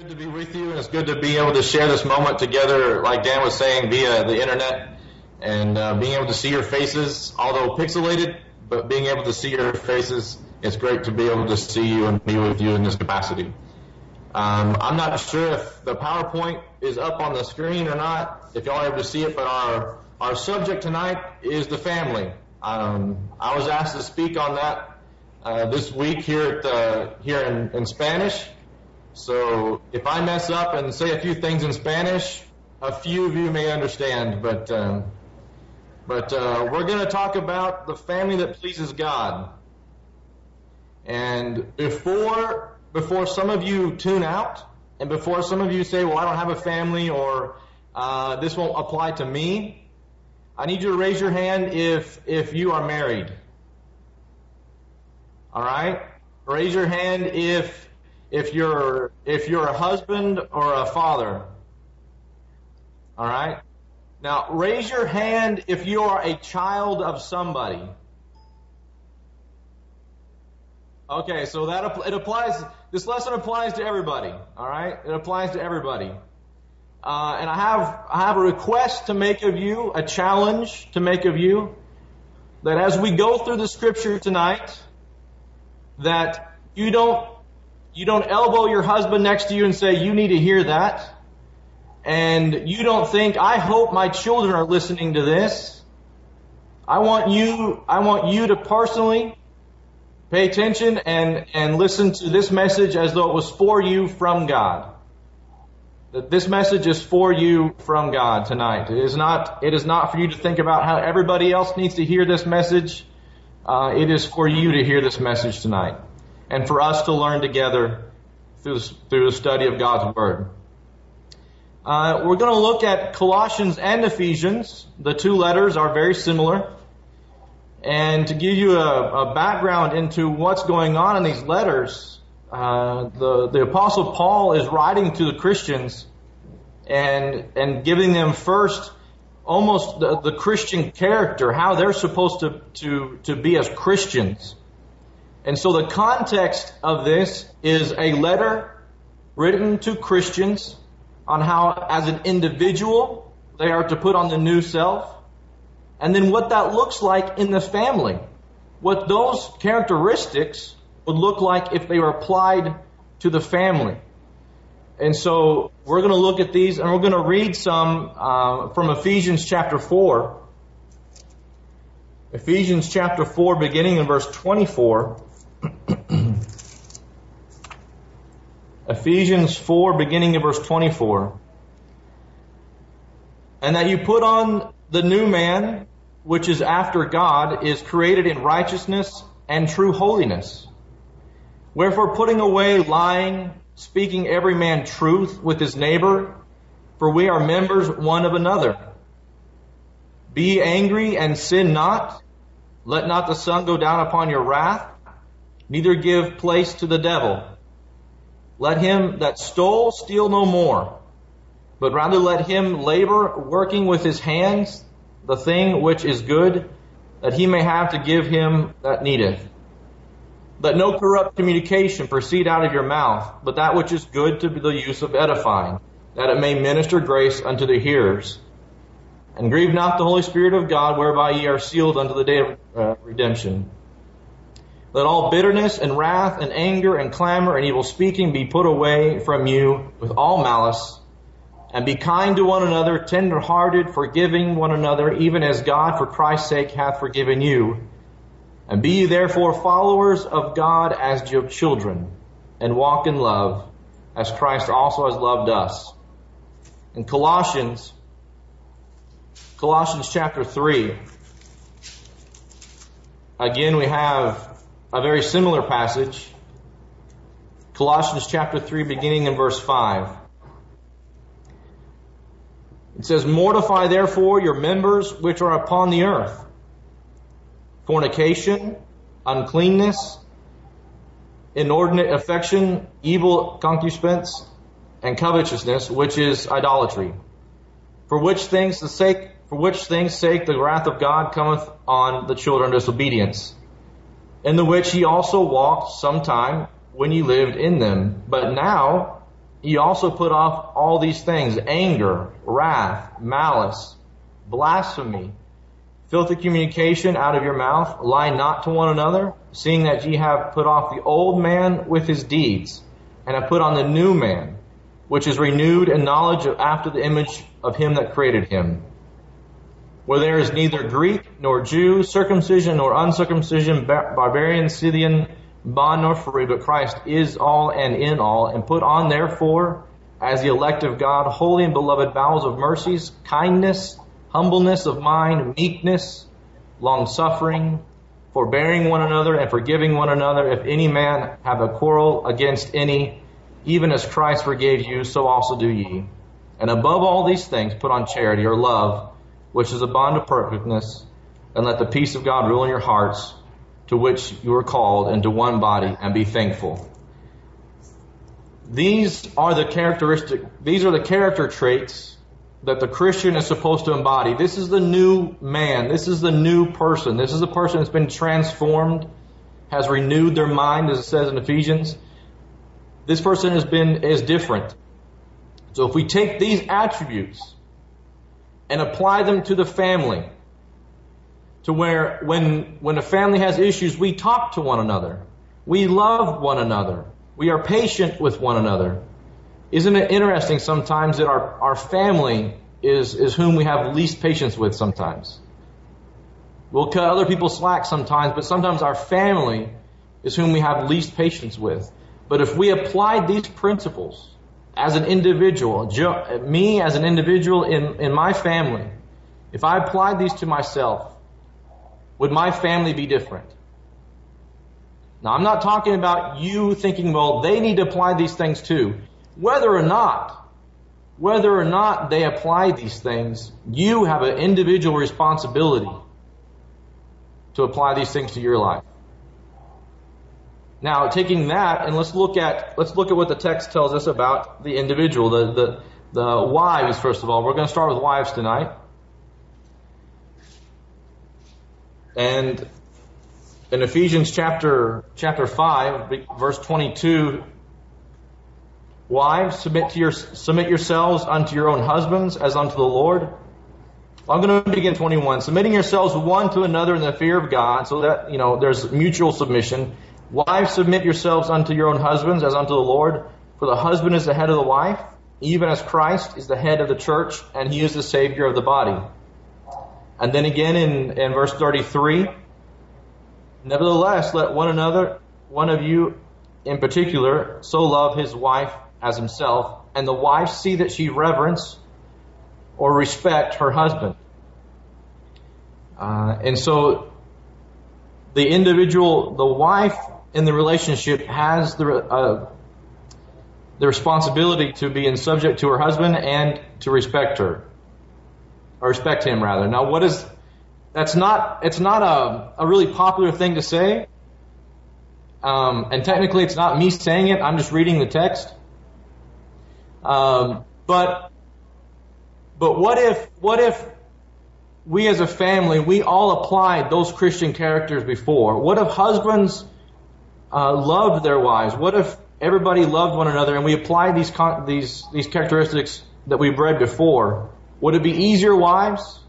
good to be with you, and it's good to be able to share this moment together, like Dan was saying, via the internet, and being able to see your faces, although pixelated, but being able to see your faces, it's great to be able to see you and be with you in this capacity. I'm not sure if the PowerPoint is up on the screen or not, if y'all are able to see it, but our subject tonight is the family. I was asked to speak on that this week here in Spanish. So if I mess up and say a few things in Spanish, a few of you may understand, but we're going to talk about the family that pleases God. And before some of you tune out, and before some of you say, well, I don't have a family, or this won't apply to me, I need you to raise your hand if you are married. All right? Raise your hand if you're a husband or a father. All right? Now, raise your hand if you are a child of somebody. Okay, so it applies. This lesson applies to everybody. All right, it applies to everybody. And I have a request to make of you, a challenge to make of you, that as we go through the scripture tonight, that you don't elbow your husband next to you and say, you need to hear that. And you don't think, I hope my children are listening to this. I want you to personally pay attention and listen to this message as though it was for you from God. That this message is for you from God tonight. It is not for you to think about how everybody else needs to hear this message. It is for you to hear this message tonight, and for us to learn together through the study of God's Word. We're going to look at Colossians and Ephesians. The two letters are very similar. And to give you a background into what's going on in these letters, the Apostle Paul is writing to the Christians and giving them first almost the Christian character, how they're supposed to be as Christians. And so the context of this is a letter written to Christians on how, as an individual, they are to put on the new self. And then what that looks like in the family. What those characteristics would look like if they were applied to the family. And so we're going to look at these, and we're going to read some from Ephesians chapter 4. Ephesians chapter 4, beginning in verse 24. Ephesians 4, beginning in verse 24. And that you put on the new man, which is after God, is created in righteousness and true holiness. Wherefore, putting away lying, speaking every man truth with his neighbor, for we are members one of another. Be angry and sin not. Let not the sun go down upon your wrath, neither give place to the devil. Let him that stole steal no more, but rather let him labor, working with his hands, the thing which is good, that he may have to give him that needeth. Let no corrupt communication proceed out of your mouth, but that which is good to the use of edifying, that it may minister grace unto the hearers. And grieve not the Holy Spirit of God, whereby ye are sealed unto the day of redemption. Let all bitterness and wrath and anger and clamor and evil speaking be put away from you with all malice. And be kind to one another, tender-hearted, forgiving one another, even as God for Christ's sake hath forgiven you. And be ye therefore followers of God as your children, and walk in love, as Christ also has loved us. In Colossians chapter 3, again we have a very similar passage. Colossians chapter 3, beginning in verse 5. It says, mortify therefore your members which are upon the earth, fornication, uncleanness, inordinate affection, evil concupiscence, and covetousness, which is idolatry. For which things sake the wrath of God cometh on the children of disobedience, in the which ye also walked sometime when ye lived in them. But now Ye also put off all these things: anger, wrath, malice, blasphemy, filthy communication out of your mouth. Lie not to one another, seeing that ye have put off the old man with his deeds, and have put on the new man, which is renewed in knowledge after the image of him that created him. Where there is neither Greek nor Jew, circumcision nor uncircumcision, barbarian, Scythian, bond nor free, but Christ is all and in all. And put on therefore, as the elect of God, holy and beloved, bowels of mercies, kindness, humbleness of mind, meekness, long-suffering, forbearing one another and forgiving one another. If any man have a quarrel against any, even as Christ forgave you, so also do ye. And above all these things, put on charity, or love, which is a bond of perfectness, and let the peace of God rule in your hearts, to which you are called into one body, and be thankful. These are the character traits that the Christian is supposed to embody. This is the new man. This is the new person. This is the person that's been transformed, has renewed their mind, as it says in Ephesians. This person is different. So if we take these attributes and apply them to the family, to where when a family has issues, we talk to one another. We love one another. We are patient with one another. Isn't it interesting sometimes that our family is whom we have least patience with sometimes? We'll cut other people slack sometimes, but sometimes our family is whom we have least patience with. But if we applied these principles as an individual, me as an individual in my family, if I applied these to myself, would my family be different? Now, I'm not talking about you thinking, well, they need to apply these things too. Whether or not they apply these things, you have an individual responsibility to apply these things to your life. Now, taking that, and let's look at what the text tells us about the individual, the wives. First of all, we're going to start with wives tonight. And in Ephesians chapter 5, verse 22, wives, submit yourselves unto your own husbands as unto the Lord. I'm going to begin 21. Submitting yourselves one to another in the fear of God, so that, there's mutual submission. Wives, submit yourselves unto your own husbands as unto the Lord. For the husband is the head of the wife, even as Christ is the head of the church, and he is the Savior of the body. And then again in verse 33, nevertheless, let one of you in particular, so love his wife as himself, and the wife see that she reverence or respect her husband. And so the wife in the relationship has the responsibility to be in subject to her husband and to respect her. Or respect him, rather. Now, it's not a really popular thing to say. And technically it's not me saying it, I'm just reading the text. But what if we as a family, we all applied those Christian characters before? What if husbands loved their wives? What if everybody loved one another and we applied these characteristics that we've read before? Would it be easier, wives?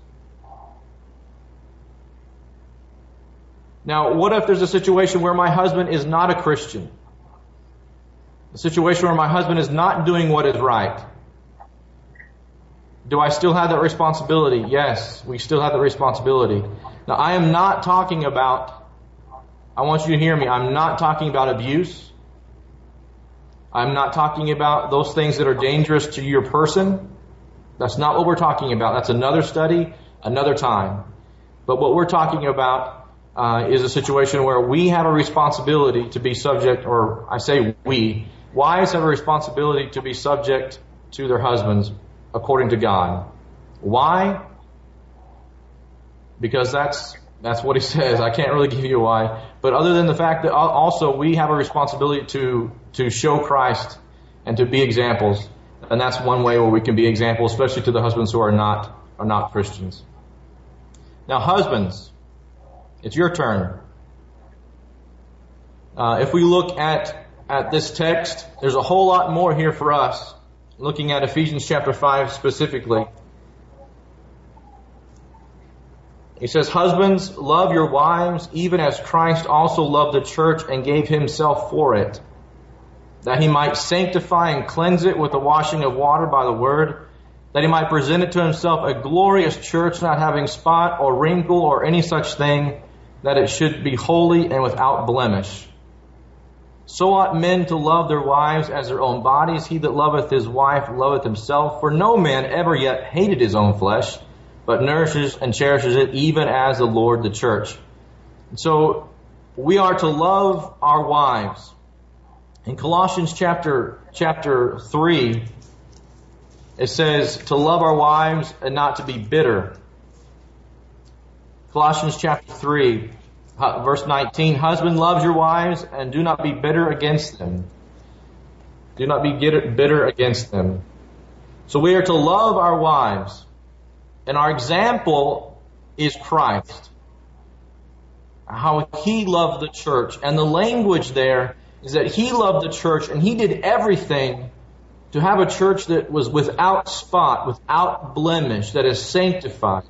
Now, what if there's a situation where my husband is not a Christian? A situation where my husband is not doing what is right. Do I still have that responsibility? Yes, we still have the responsibility. Now, I am not talking about, I want you to hear me, I'm not talking about abuse. I'm not talking about those things that are dangerous to your person. That's not what we're talking about. That's another study, another time. But what we're talking about is a situation where we have a responsibility to be subject, or I say we, wives have a responsibility to be subject to their husbands according to God. Why? Because that's what he says. I can't really give you a why. But other than the fact that also we have a responsibility to show Christ and to be examples. And that's one way where we can be examples, especially to the husbands who are not Christians. Now, husbands, it's your turn. If we look at at this text, there's a whole lot more here for us. Looking at Ephesians chapter 5 specifically. He says, husbands, love your wives, even as Christ also loved the church and gave himself for it, that he might sanctify and cleanse it with the washing of water by the word, that he might present it to himself a glorious church, not having spot or wrinkle or any such thing, that it should be holy and without blemish. So ought men to love their wives as their own bodies. He that loveth his wife loveth himself. For no man ever yet hated his own flesh, but nourishes and cherishes it, even as the Lord the church. And so we are to love our wives. In Colossians chapter 3, it says to love our wives and not to be bitter. Colossians chapter 3, verse 19, husband, loves your wives and do not be bitter against them. Do not be bitter against them. So we are to love our wives. And our example is Christ. How he loved the church. And the language there is that he loved the church and he did everything to have a church that was without spot, without blemish, that is sanctified.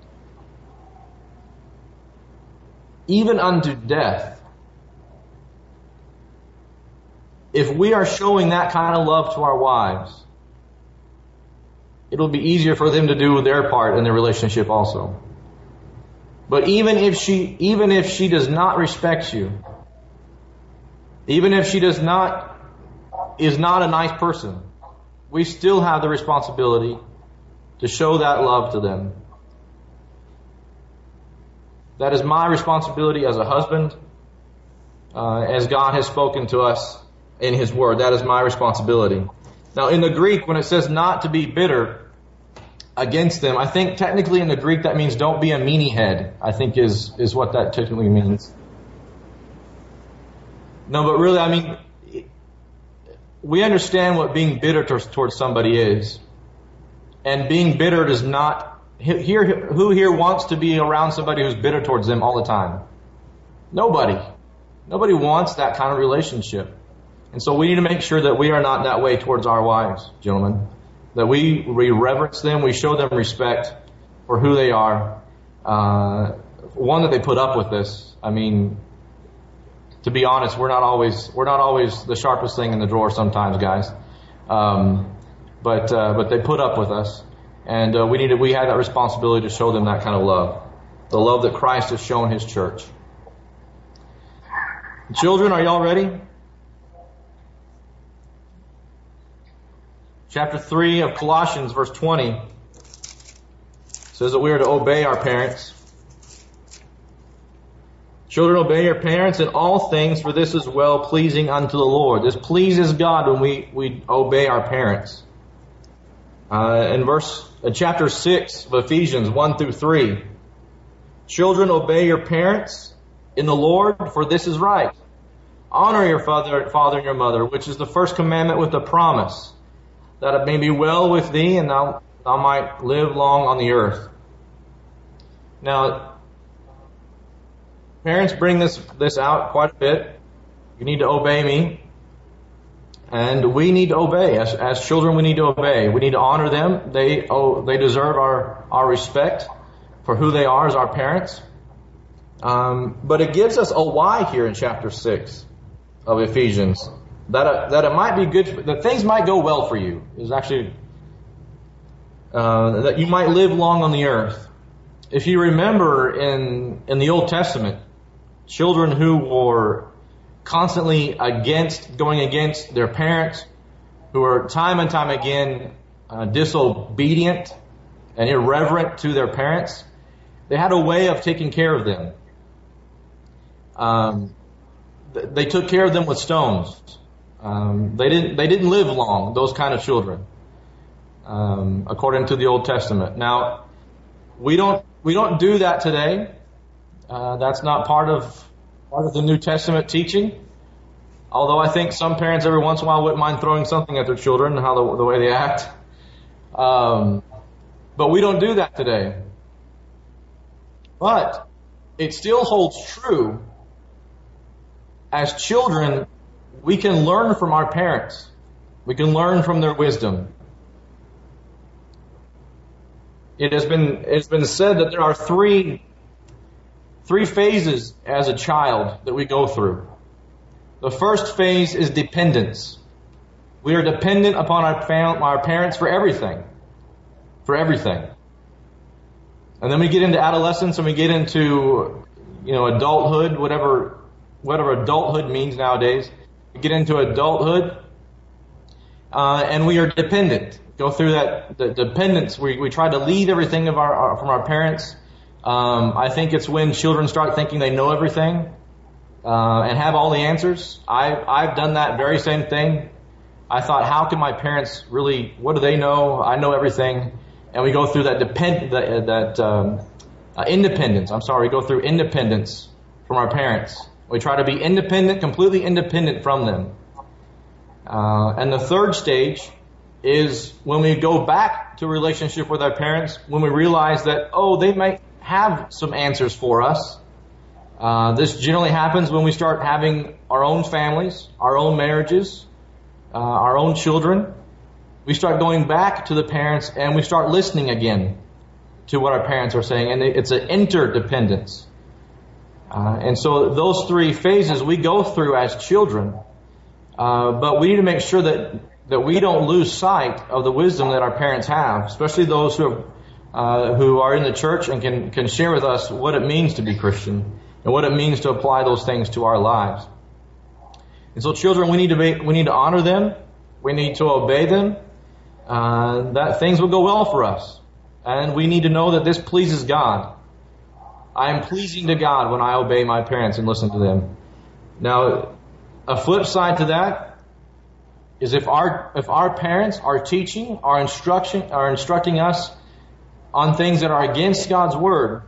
Even unto death. If we are showing that kind of love to our wives, it'll be easier for them to do their part in the relationship also. But even if she does not respect you, even if she is not a nice person, we still have the responsibility to show that love to them. That is my responsibility as a husband, as God has spoken to us in His Word. That is my responsibility. Now, in the Greek, when it says not to be bitter against them, I think technically in the Greek that means don't be a meanie head, I think is what that technically means. No, but really, I mean, we understand what being bitter towards somebody is. And being bitter does not, who here wants to be around somebody who's bitter towards them all the time? Nobody. Nobody wants that kind of relationship. And so we need to make sure that we are not that way towards our wives, gentlemen. That we reverence them, we show them respect for who they are. One, that they put up with this. I mean, to be honest, we're not always the sharpest thing in the drawer sometimes, guys. But they put up with us. And we have that responsibility to show them that kind of love. The love that Christ has shown His church. Children, are y'all ready? Chapter 3 of Colossians, verse 20, says that we are to obey our parents. Children, obey your parents in all things, for this is well pleasing unto the Lord. This pleases God when we obey our parents. In chapter 6 of Ephesians 1 through 3, children, obey your parents in the Lord, for this is right. Honor your father and your mother, which is the first commandment with a promise, that it may be well with thee, and thou might live long on the earth. Now, parents bring this out quite a bit. You need to obey me. And we need to obey. As children, we need to obey. We need to honor them. They deserve our respect for who they are as our parents. But it gives us a why here in chapter 6 of Ephesians. That it might be good, that things might go well for you. Is actually that you might live long on the earth. If you remember in the Old Testament, children who were constantly going against their parents, who were time and time again disobedient and irreverent to their parents, they had a way of taking care of them. They took care of them with stones. They didn't live long, those kind of children, according to the Old Testament. Now, we don't do that today. That's not part of the New Testament teaching. Although I think some parents every once in a while wouldn't mind throwing something at their children, the way they act. But we don't do that today. But it still holds true. As children, we can learn from our parents. We can learn from their wisdom. It's been said that there are three phases as a child that we go through. The first phase is dependence. We are dependent upon our parents for everything. For everything. And then we get into adolescence and we get into, adulthood, whatever adulthood means nowadays. We get into adulthood, and we are dependent. Go through the dependence. We try to lead everything from our parents. I think it's when children start thinking they know everything, and have all the answers. I've done that very same thing. I thought, how can my parents really, what do they know? I know everything. And we go through that independence. We go through independence from our parents. We try to be independent, completely independent from them. And the third stage is when we go back to a relationship with our parents, when we realize that, they might have some answers for us. This generally happens when we start having our own families, our own marriages, our own children. We start going back to the parents and we start listening again to what our parents are saying. And it's an interdependence. And so those three phases we go through as children. But we need to make sure that we don't lose sight of the wisdom that our parents have, especially those who are in the church and can share with us what it means to be Christian and what it means to apply those things to our lives. And so children, we need to honor them. We need to obey them. That things will go well for us. And we need to know that this pleases God. I am pleasing to God when I obey my parents and listen to them. Now, a flip side to that is if our parents are teaching, are instructing us on things that are against God's word,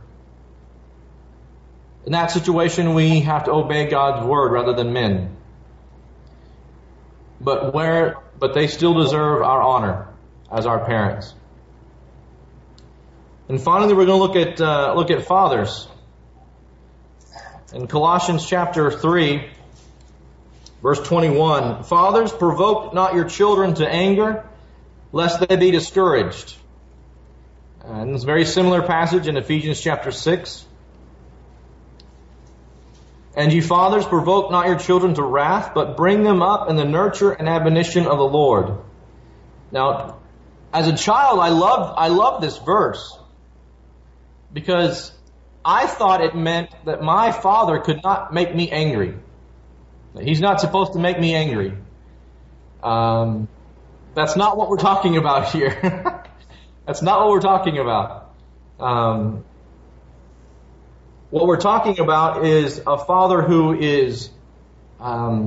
in that situation we have to obey God's word rather than men. But they still deserve our honor as our parents. And finally, we're going to look at fathers. In Colossians chapter 3, verse 21, fathers, provoke not your children to anger, lest they be discouraged. And it's a very similar passage in Ephesians chapter 6. And you fathers, provoke not your children to wrath, but bring them up in the nurture and admonition of the Lord. Now, as a child, I loved this verse because I thought it meant that my father could not make me angry. He's not supposed to make me angry. That's not what we're talking about here. That's not what we're talking about. What we're talking about is a father who is, I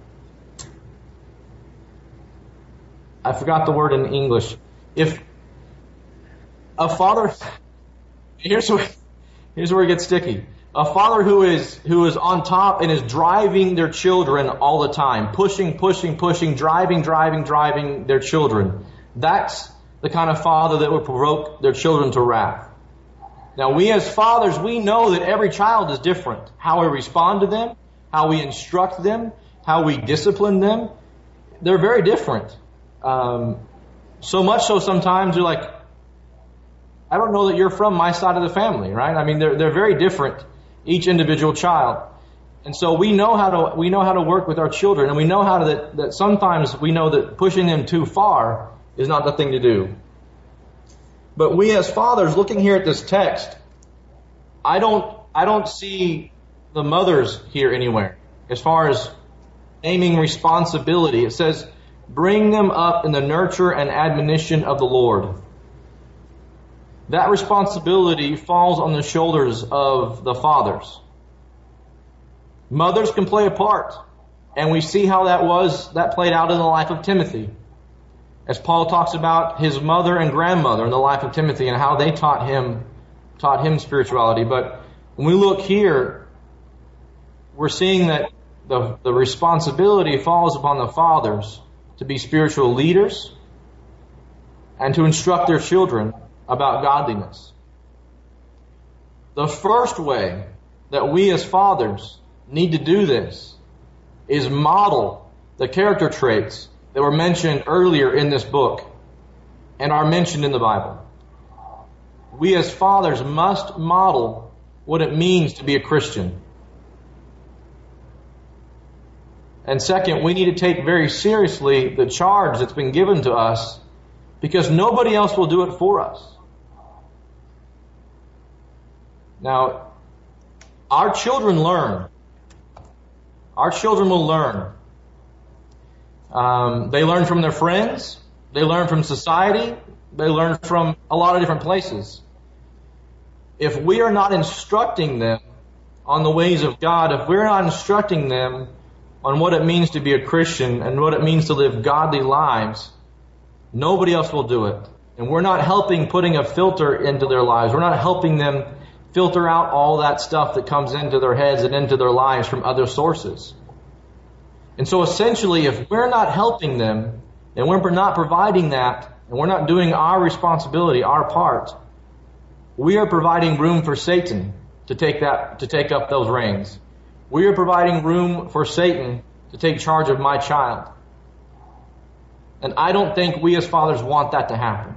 forgot the word in English. If a father, here's where it gets sticky. A father who is on top and is driving their children all the time, pushing, driving their children. That's the kind of father that will provoke their children to wrath. Now, we as fathers, we know that every child is different. How we respond to them, how we instruct them, how we discipline them, they're very different. So much so sometimes you're like, I don't know that you're from my side of the family, right? I mean, they're very different, each individual child. And so we know how to work with our children, and we know that sometimes we know that pushing them too far is not the thing to do. But we as fathers, looking here at this text, I don't see the mothers here anywhere as far as naming responsibility. It says, bring them up in the nurture and admonition of the Lord. That responsibility falls on the shoulders of the fathers. Mothers can play a part, and we see how that played out in the life of Timothy. As Paul talks about his mother and grandmother in the life of Timothy and how they taught him spirituality. But when we look here, we're seeing that the responsibility falls upon the fathers to be spiritual leaders and to instruct their children about godliness. The first way that we as fathers need to do this is model the character traits that were mentioned earlier in this book and are mentioned in the Bible. We as fathers must model what it means to be a Christian. And second, we need to take very seriously the charge that's been given to us, because nobody else will do it for us. Now, our children learn. Our children will learn. They learn from their friends. They learn from society. They learn from a lot of different places. If we are not instructing them on the ways of God, if we're not instructing them on what it means to be a Christian and what it means to live godly lives, nobody else will do it. And we're not helping putting a filter into their lives. We're not helping them filter out all that stuff that comes into their heads and into their lives from other sources. And so essentially, if we're not helping them, and we're not providing that, and we're not doing our responsibility, our part, we are providing room for Satan to take up those reins. We are providing room for Satan to take charge of my child. And I don't think we as fathers want that to happen.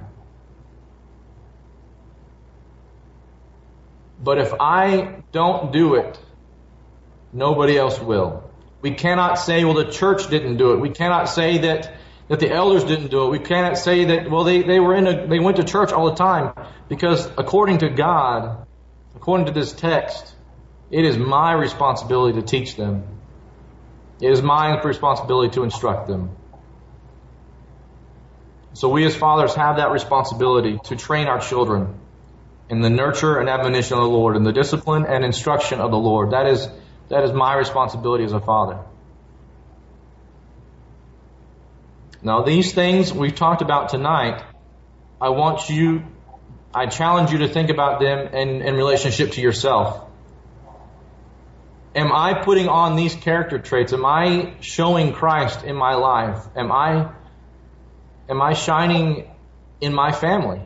But if I don't do it, nobody else will. We cannot say, well, the church didn't do it. We cannot say that the elders didn't do it. We cannot say that, well, they went to church all the time. Because according to God, according to this text, it is my responsibility to teach them. It is my responsibility to instruct them. So we as fathers have that responsibility to train our children in the nurture and admonition of the Lord, in the discipline and instruction of the Lord. That is my responsibility as a father. Now, these things we've talked about tonight, I challenge you to think about them in relationship to yourself. Am I putting on these character traits? Am I showing Christ in my life? Am I shining in my family?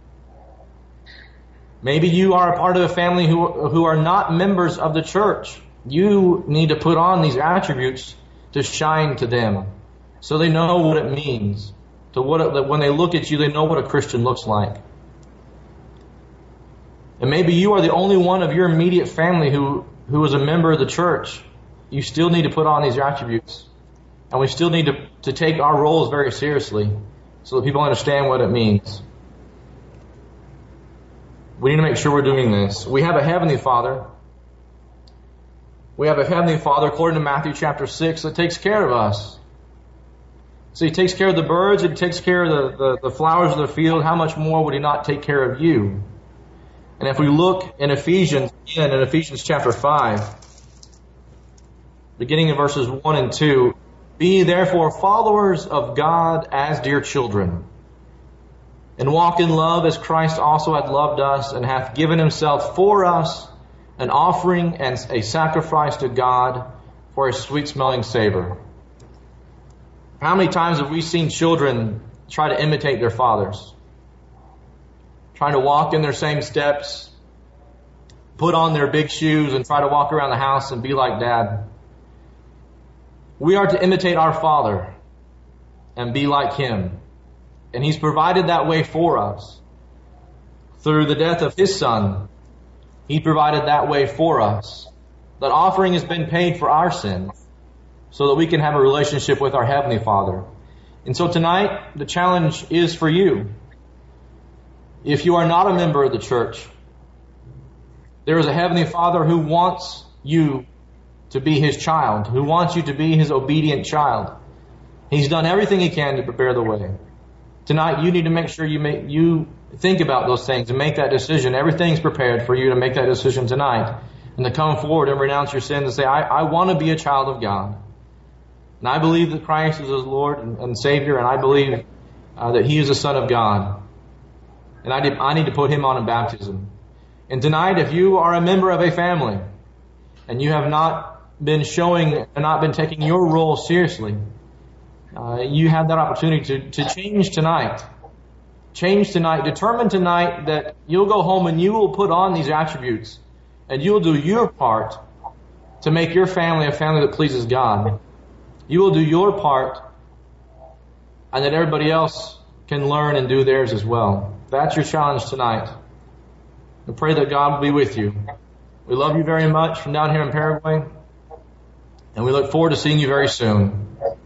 Maybe you are a part of a family who are not members of the church. You need to put on these attributes to shine to them, so they know what it means. When they look at you, they know what a Christian looks like. And maybe you are the only one of your immediate family who is a member of the church. You still need to put on these attributes. And we still need to take our roles very seriously so that people understand what it means. We need to make sure we're doing this. We have a Heavenly Father. We have a Heavenly Father, according to Matthew chapter 6, that takes care of us. So He takes care of the birds, He takes care of the flowers of the field. How much more would He not take care of you? And if we look in Ephesians chapter 5, beginning in verses 1 and 2, be therefore followers of God as dear children, and walk in love as Christ also hath loved us, and hath given Himself for us, an offering and a sacrifice to God for a sweet-smelling savor. How many times have we seen children try to imitate their fathers? Trying to walk in their same steps, put on their big shoes and try to walk around the house and be like Dad. We are to imitate our Father and be like Him. And He's provided that way for us. Through the death of His Son, He provided that way for us. That offering has been paid for our sins so that we can have a relationship with our Heavenly Father. And so tonight, the challenge is for you. If you are not a member of the church, there is a Heavenly Father who wants you to be His child, who wants you to be His obedient child. He's done everything He can to prepare the way. Tonight, you need to make sure you think about those things and make that decision. Everything's prepared for you to make that decision tonight and to come forward and renounce your sins and say, I want to be a child of God. And I believe that Christ is His Lord and Savior, and I believe that He is the Son of God. And I need to put Him on in baptism. And tonight, if you are a member of a family and you have not been taking your role seriously, you have that opportunity to change tonight. Change tonight. Determine tonight that you'll go home and you will put on these attributes and you'll do your part to make your family a family that pleases God. You will do your part, and that everybody else can learn and do theirs as well. That's your challenge tonight. I pray that God will be with you. We love you very much from down here in Paraguay, and we look forward to seeing you very soon.